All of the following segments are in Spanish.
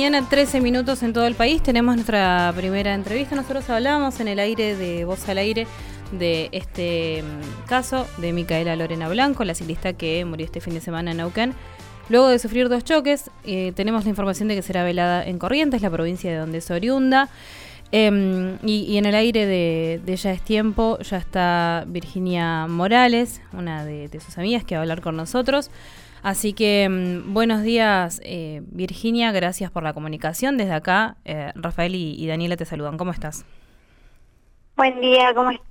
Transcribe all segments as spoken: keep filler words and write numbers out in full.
mañana, trece minutos en todo el país. Tenemos nuestra primera entrevista. Nosotros hablábamos en el aire de Voz al Aire de este caso de Micaela Lorena Blanco, la ciclista que murió este fin de semana en Neuquén. Luego de sufrir dos choques, eh, tenemos la información de que será velada en Corrientes, la provincia de donde es oriunda. Eh, y, y en el aire de, de Ya es Tiempo ya está Virginia Morales, una de, de sus amigas que va a hablar con nosotros. Así que um, buenos días, eh, Virginia, gracias por la comunicación. Desde acá, eh, Rafael y, y Daniela te saludan. ¿Cómo estás? Buen día, ¿cómo estás?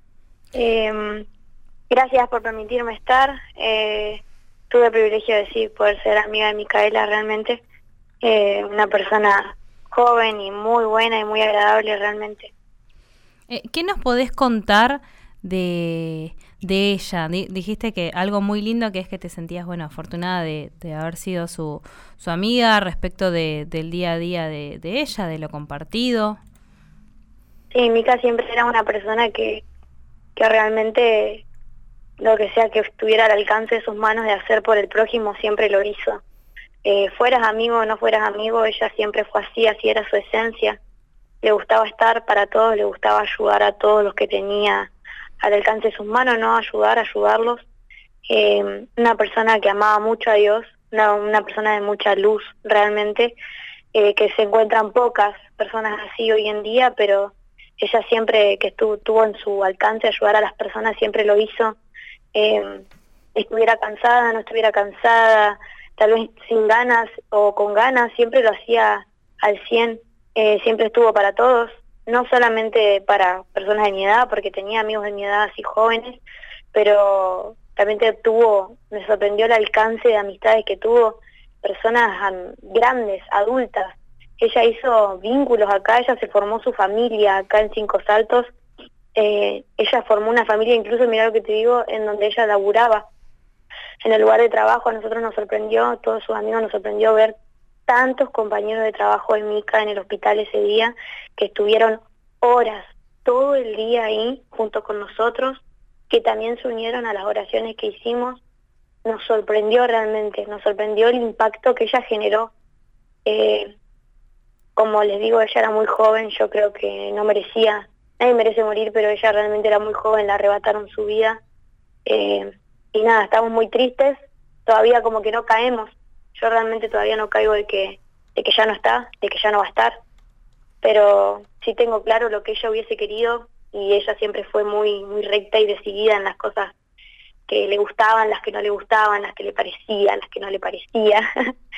Eh, gracias por permitirme estar. Eh, tuve el privilegio de decir poder ser amiga de Micaela realmente. Eh, una persona joven y muy buena y muy agradable realmente. Eh, ¿Qué nos podés contar de, de ella? D- dijiste que algo muy lindo, que es que te sentías, bueno, afortunada de, de haber sido su, su amiga, respecto de, del día a día de, de ella, de lo compartido. Sí, Mica siempre era una persona que, que realmente lo que sea que estuviera al alcance de sus manos de hacer por el prójimo siempre lo hizo. Eh, fueras amigo o no fueras amigo, ella siempre fue así, así era su esencia. Le gustaba estar para todos, le gustaba ayudar a todos los que tenía al alcance de sus manos, ¿no? Ayudar, ayudarlos. Eh, una persona que amaba mucho a Dios, una, una persona de mucha luz realmente, eh, que se encuentran pocas personas así hoy en día, pero ella siempre que estuvo, tuvo en su alcance ayudar a las personas, siempre lo hizo. Eh, estuviera cansada, no estuviera cansada, tal vez sin ganas o con ganas, siempre lo hacía al cien. Eh, siempre estuvo para todos, no solamente para personas de mi edad, porque tenía amigos de mi edad así jóvenes, pero también tuvo, me sorprendió el alcance de amistades que tuvo, personas um, grandes, adultas. Ella hizo vínculos acá, ella se formó su familia acá en Cinco Saltos, eh, ella formó una familia, incluso mira lo que te digo, en donde ella laburaba. En el lugar de trabajo a nosotros nos sorprendió, todos sus amigos nos sorprendió ver tantos compañeros de trabajo de Mica en el hospital ese día, que estuvieron horas, todo el día ahí junto con nosotros, que también se unieron a las oraciones que hicimos. Nos sorprendió realmente, nos sorprendió el impacto que ella generó. Eh, como les digo, ella era muy joven, yo creo que no merecía, nadie merece morir, pero ella realmente era muy joven, le arrebataron su vida. Eh, y nada, estamos muy tristes, todavía como que no caemos. Yo realmente todavía no caigo de que, de que ya no está, de que ya no va a estar, pero sí tengo claro lo que ella hubiese querido, y ella siempre fue muy, muy recta y decidida en las cosas que le gustaban, las que no le gustaban, las que le parecían, las que no le parecía.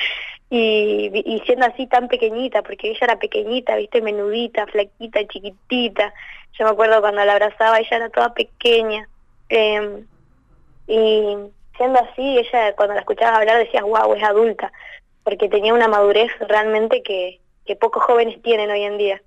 y, y siendo así tan pequeñita, porque ella era pequeñita, viste, menudita, flaquita, chiquitita. Yo me acuerdo cuando la abrazaba, ella era toda pequeña. Eh, y siendo así, ella cuando la escuchabas hablar decías, wow, es adulta, porque tenía una madurez realmente que, que pocos jóvenes tienen hoy en día.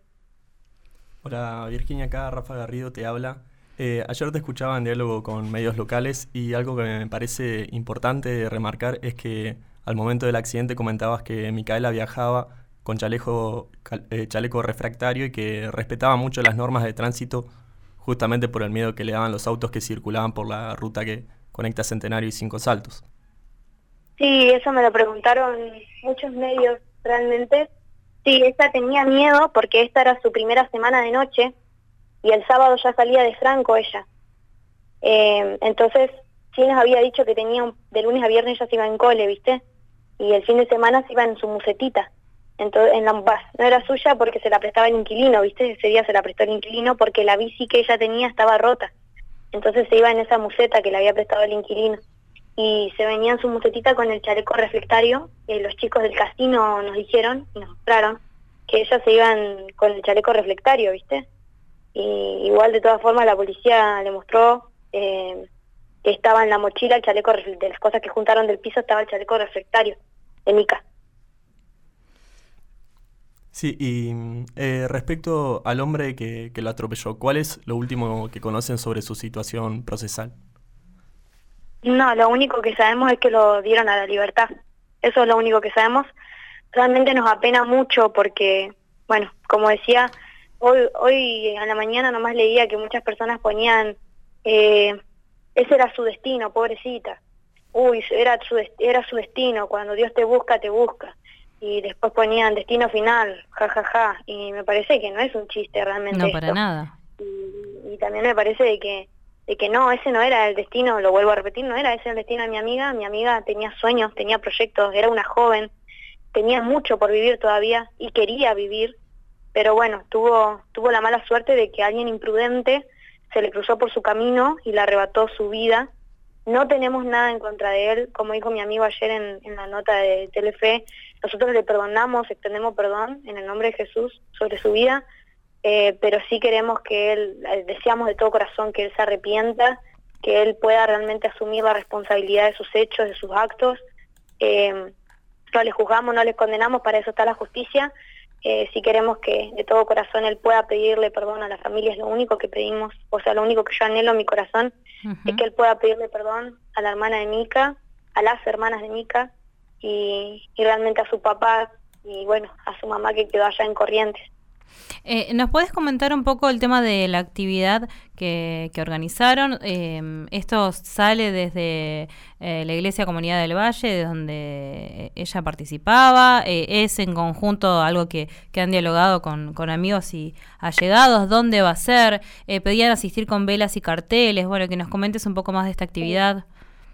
Hola Virginia, acá Rafa Garrido te habla. Eh, ayer te escuchaba en diálogo con medios locales y algo que me parece importante remarcar es que al momento del accidente comentabas que Micaela viajaba con chaleco, eh, chaleco refractario y que respetaba mucho las normas de tránsito justamente por el miedo que le daban los autos que circulaban por la ruta que conecta Centenario y Cinco Saltos. Sí, eso me lo preguntaron muchos medios realmente. Sí, ella tenía miedo porque esta era su primera semana de noche y el sábado ya salía de Franco ella. Eh, entonces, sí nos había dicho que tenía un, de lunes a viernes ella se iba en cole, ¿viste? Y el fin de semana se iba en su musetita. Entonces, en la bus. No era suya porque se la prestaba el inquilino, ¿viste? Ese día se la prestó el inquilino porque la bici que ella tenía estaba rota. Entonces se iba en esa museta que le había prestado el inquilino. Y se venía en su musetita con el chaleco reflectario. Eh, los chicos del casino nos dijeron y nos mostraron que ellas se iban con el chaleco reflectario, ¿viste? Y igual de todas formas la policía le mostró eh, que estaba en la mochila el chaleco, de las cosas que juntaron del piso estaba el chaleco reflectario de Mica. Sí, y eh, respecto al hombre que, que lo atropelló, ¿cuál es lo último que conocen sobre su situación procesal? No, lo único que sabemos es que lo dieron a la libertad. Eso es lo único que sabemos. Realmente nos apena mucho porque, bueno, como decía, hoy hoy a la mañana nomás leía que muchas personas ponían, eh, ese era su destino, pobrecita. Uy, era su, era su destino, cuando Dios te busca, te busca. y después ponían destino final, jajaja, ja, ja, y me parece que no es un chiste realmente. No, esto. para nada. Y, y también me parece de que, de que no, ese no era el destino, lo vuelvo a repetir, no era ese el destino de mi amiga. Mi amiga tenía sueños, tenía proyectos, era una joven, tenía mucho por vivir todavía y quería vivir, pero bueno, tuvo, tuvo la mala suerte de que alguien imprudente se le cruzó por su camino y le arrebató su vida. No tenemos nada en contra de él, como dijo mi amigo ayer en, en la nota de Telefe, nosotros le perdonamos, extendemos perdón en el nombre de Jesús sobre su vida, eh, pero sí queremos que él, deseamos de todo corazón que él se arrepienta, que él pueda realmente asumir la responsabilidad de sus hechos, de sus actos. Eh, no le juzgamos, no le condenamos, para eso está la justicia. Eh, si queremos que de todo corazón él pueda pedirle perdón a la familia, es lo único que pedimos, o sea, lo único que yo anhelo en mi corazón, uh-huh. es que él pueda pedirle perdón a la hermana de Mica, a las hermanas de Mica, y, y realmente a su papá, y bueno, a su mamá que quedó allá en Corrientes. Eh, ¿Nos puedes comentar un poco el tema de la actividad que, que organizaron? Eh, esto sale desde eh, la Iglesia Comunidad del Valle, de donde ella participaba. Eh, ¿Es en conjunto algo que, que han dialogado con, con amigos y allegados? ¿Dónde va a ser? Eh, ¿Pedían asistir con velas y carteles? Bueno, que nos comentes un poco más de esta actividad.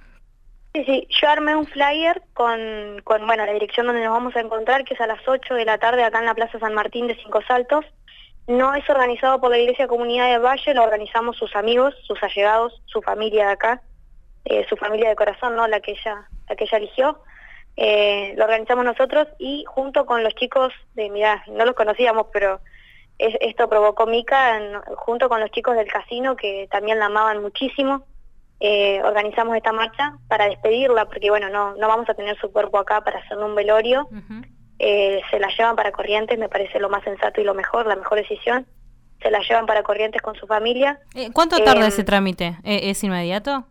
Sí, sí, yo armé un flyer con, con bueno, la dirección donde nos vamos a encontrar, que es a las ocho de la tarde acá en la Plaza San Martín de Cinco Saltos. No es organizado por la Iglesia Comunidad del Valle, lo organizamos sus amigos, sus allegados, su familia de acá, eh, su familia de corazón, ¿no? La que ella, la que ella eligió. Eh, lo organizamos nosotros y junto con los chicos de, mirá, no los conocíamos, pero es, esto provocó Mica, en, junto con los chicos del casino que también la amaban muchísimo. Eh, organizamos esta marcha para despedirla, porque bueno, no, no vamos a tener su cuerpo acá para hacerle un velorio. Uh-huh. eh, se la llevan para Corrientes, me parece lo más sensato y lo mejor, la mejor decisión. Se la llevan para Corrientes con su familia. Eh, ¿Cuánto tarda eh, ese trámite? ¿Eh, ¿Es inmediato?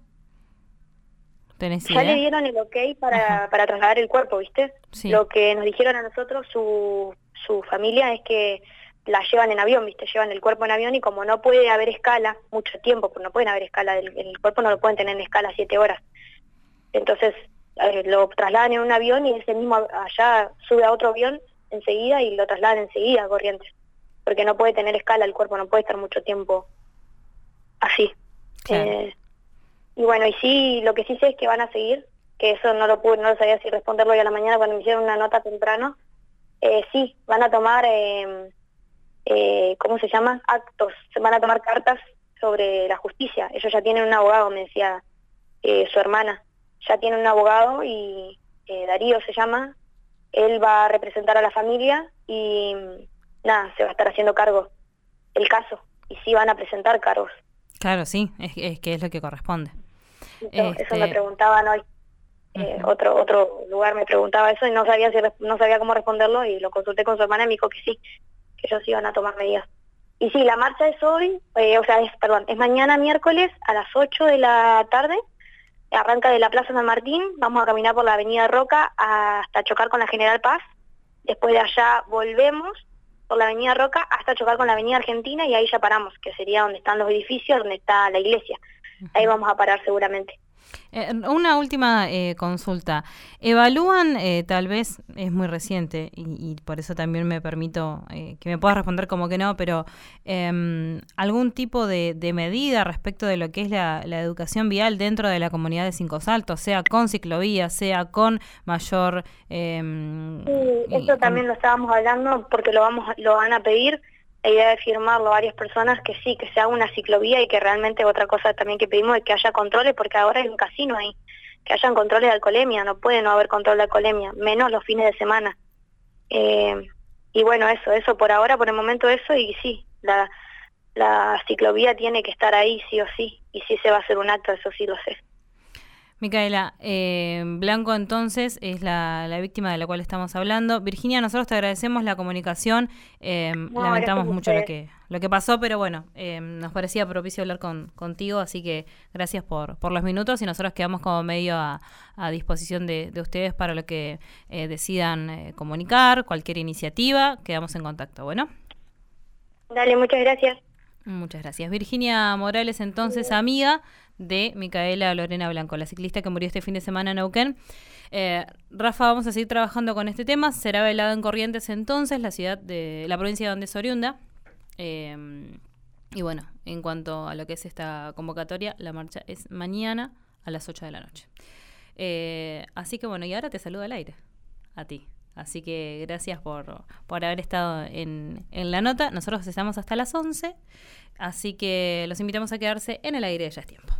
¿Tenés ya idea? le dieron el ok para, para trasladar el cuerpo, ¿viste? Sí. Lo que nos dijeron a nosotros, su, su familia, es que la llevan en avión, ¿viste? Llevan el cuerpo en avión y como no puede haber escala, mucho tiempo, pues no pueden haber escala, el, el cuerpo no lo pueden tener en escala siete horas. Entonces eh, lo trasladan en un avión y ese mismo allá sube a otro avión enseguida y lo trasladan enseguida a Corrientes. Porque no puede tener escala el cuerpo, no puede estar mucho tiempo así. Claro. Eh, y bueno, y sí, lo que sí sé es que van a seguir, que eso no lo pude, no lo sabía si responderlo hoy a la mañana cuando me hicieron una nota temprano. Eh, sí, van a tomar... Eh, Eh, ¿cómo se llama? Actos, se van a tomar cartas sobre la justicia. Ellos ya tienen un abogado, me decía eh, su hermana, ya tienen un abogado y eh, Darío se llama, él va a representar a la familia y nada, se va a estar haciendo cargo el caso y sí van a presentar cargos. Claro, sí, es, es que es lo que corresponde. Eso, este... eso me preguntaban hoy. Eh, uh-huh. otro otro lugar me preguntaba eso y no sabía si no sabía cómo responderlo y lo consulté con su hermana y me dijo que sí, que ellos iban a tomar medidas. Y sí, la marcha es hoy, eh, o sea, es, perdón, es mañana miércoles a las ocho de la tarde, arranca de la Plaza San Martín, vamos a caminar por la Avenida Roca hasta chocar con la General Paz, después de allá volvemos por la Avenida Roca hasta chocar con la Avenida Argentina y ahí ya paramos, que sería donde están los edificios, donde está la iglesia. Uh-huh. Ahí vamos a parar seguramente. Eh, una última eh, consulta. ¿Evalúan, eh, tal vez, es muy reciente y, y por eso también me permito eh, que me puedas responder como que no, pero eh, algún tipo de, de medida respecto de lo que es la, la educación vial dentro de la comunidad de Cinco Saltos, sea con ciclovías, sea con mayor... Eh, sí, eso con... también lo estábamos hablando porque lo, vamos, lo van a pedir. La idea de firmarlo varias personas, que sí, que se haga una ciclovía y que realmente otra cosa también que pedimos es que haya controles, porque ahora hay un casino ahí, que hayan controles de alcoholemia, no puede no haber control de alcoholemia, menos los fines de semana. Eh, y bueno, eso, eso por ahora, por el momento eso, y sí, la, la ciclovía tiene que estar ahí sí o sí, y sí se va a hacer un acto, eso sí lo sé. Micaela, eh, Blanco entonces es la, la víctima de la cual estamos hablando. Virginia, nosotros te agradecemos la comunicación, eh, no, lamentamos mucho lo que lo que pasó, pero bueno, eh, nos parecía propicio hablar con, contigo, así que gracias por, por los minutos y nosotros quedamos como medio a, a disposición de, de ustedes para lo que eh, decidan eh, comunicar, cualquier iniciativa, quedamos en contacto, ¿bueno? Dale, muchas gracias. Muchas gracias. Virginia Morales, entonces, amiga de Micaela Lorena Blanco, la ciclista que murió este fin de semana en Neuquén. Eh, Rafa, vamos a seguir trabajando con este tema. Será velado en Corrientes, entonces, la ciudad de la provincia donde es oriunda. Eh, y bueno, en cuanto a lo que es esta convocatoria, la marcha es mañana a las ocho de la noche. Eh, así que bueno, y ahora te saludo al aire, a ti. Así que gracias por, por haber estado en, en la nota. Nosotros estamos hasta las once, así que los invitamos a quedarse en el aire, ya es tiempo.